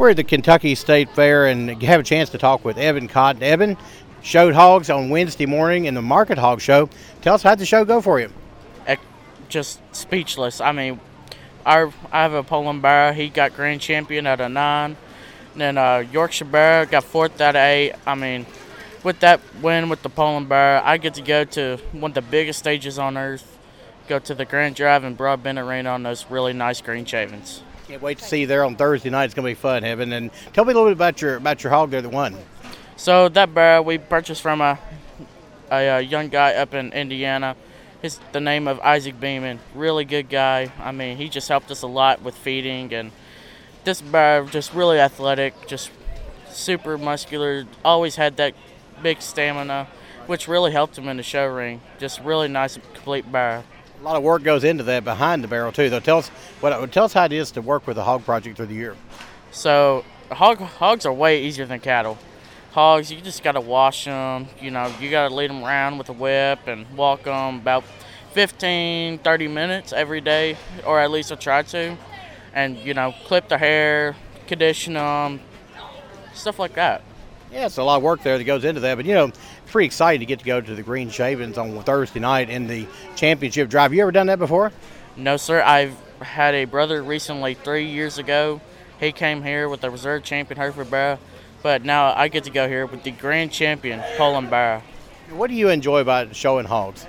We're at the Kentucky State Fair and have a chance to talk with Evan Cotton. Evan showed hogs on Wednesday morning in the Market Hog Show. Tell us, how'd the show go for you? Just speechless. I mean, I have a Poland Barrow. He got grand champion out of 9. And then Yorkshire Barrow got 4th out of 8. I mean, with that win with the Poland Barrow, I get to go to one of the biggest stages on earth, go to the Grand Drive and Broadbent Arena on those really nice green shavings. Can't wait to see you there on Thursday night. It's going to be fun, Evan. And tell me a little bit about your hog there that won. So that barrow we purchased from a young guy up in Indiana. The name of Isaac Beeman. Really good guy. I mean, he just helped us a lot with feeding, and this barrow just really athletic, just super muscular. Always had that big stamina, which really helped him in the show ring. Just really nice, complete barrow. A lot of work goes into that behind the barrel too, though. Tell us how it is to work with a hog project through the year. So hogs are way easier than cattle. Hogs, you just got to wash them. You know, you got to lead them around with a whip and walk them about 15, 30 minutes every day, or at least I try to. And, you know, clip their hair, condition them, stuff like that. Yeah, it's a lot of work there that goes into that. But, you know, pretty excited to get to go to the Green Shavings on Thursday night in the championship drive. You ever done that before? No, sir. I've had a brother recently 3 years ago. He came here with the reserve champion Hereford Barrow. But now I get to go here with the grand champion Poland Barrow. What do you enjoy about showing hogs?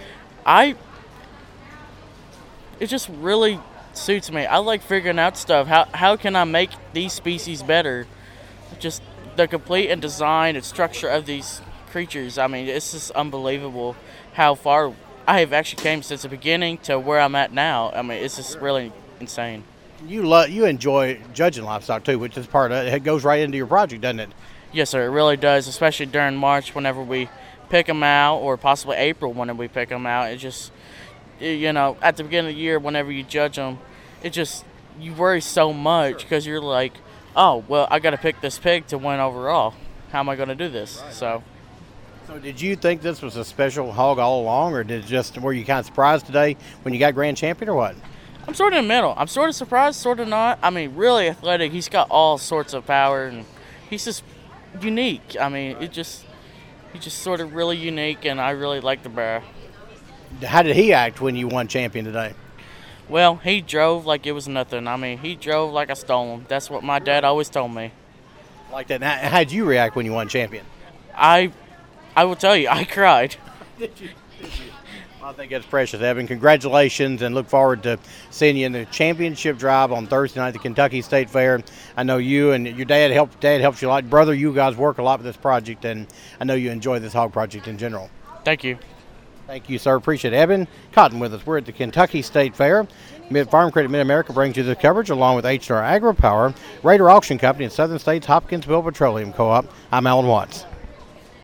It just really suits me. I like figuring out stuff. How can I make these species better? Just the complete and design and structure of these creatures. I mean, it's just unbelievable how far I have actually came since the beginning to where I'm at now. I mean, it's just really insane. You enjoy judging livestock too, which is part of it. It goes right into your project, doesn't it? Yes, sir. It really does, especially during March whenever we pick them out, or possibly April whenever we pick them out. It just, you know, at the beginning of the year, whenever you judge them, you worry so much because you're like, oh, well, I got to pick this pig to win overall. How am I going to do this? Right. So did you think this was a special hog all along, or were you kind of surprised today when you got grand champion, or what? I'm sort of in the middle. I'm sort of surprised, sort of not. I mean, really athletic. He's got all sorts of power, and he's just unique. I mean, he's just sort of really unique, and I really like the barrow. How did he act when you won champion today? Well, he drove like it was nothing. I mean, he drove like I stole him. That's what my dad always told me. Like that. Now, how'd you react when you won champion? I will tell you, I cried. Did you? I think that's precious, Evan. Congratulations, and look forward to seeing you in the championship drive on Thursday night at the Kentucky State Fair. I know you and your dad helps you a lot. Brother, you guys work a lot with this project, and I know you enjoy this hog project in general. Thank you. Thank you, sir. Appreciate it. Evan Cotton with us. We're at the Kentucky State Fair. Farm Credit Mid-America brings you the coverage along with H&R Agri-Power, Raider Auction Company, and Southern States Hopkinsville Petroleum Co-op. I'm Alan Watts.